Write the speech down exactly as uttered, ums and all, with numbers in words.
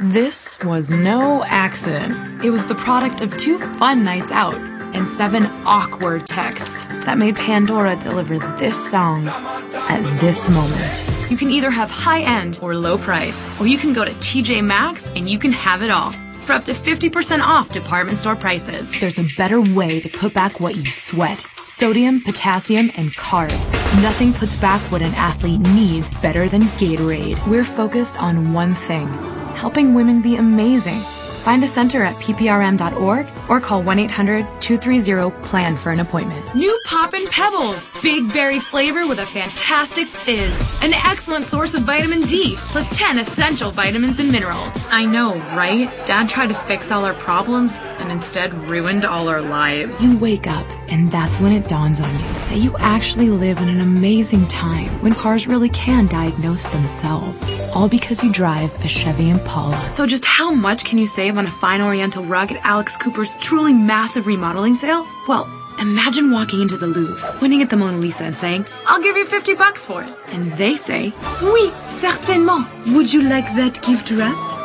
This was no accident. It was the product of two fun nights out and seven awkward texts that made Pandora deliver this song at this moment. You can either have high-end or low price, or you can go to T J Maxx and you can have it all for up to fifty percent off department store prices. There's a better way to put back what you sweat. Sodium, potassium, and carbs. Nothing puts back what an athlete needs better than Gatorade. We're focused on one thing, helping women be amazing. Find a center at P P R M dot org or call one eight hundred, two three zero, PLAN for an appointment. New Poppin' Pebbles. Big berry flavor with a fantastic fizz. An excellent source of vitamin D, plus ten essential vitamins and minerals. I know, right? Dad tried to fix all our problems and instead ruined all our lives. You wake up, and that's when it dawns on you that you actually live in an amazing time when cars really can diagnose themselves. All because you drive a Chevy Impala. So just how much can you save on a fine Oriental rug at Alex Cooper's truly massive remodeling sale? Well, imagine walking into the Louvre, pointing at the Mona Lisa and saying, "I'll give you fifty bucks for it." And they say, "Oui, certainement. Would you like that gift wrapped?"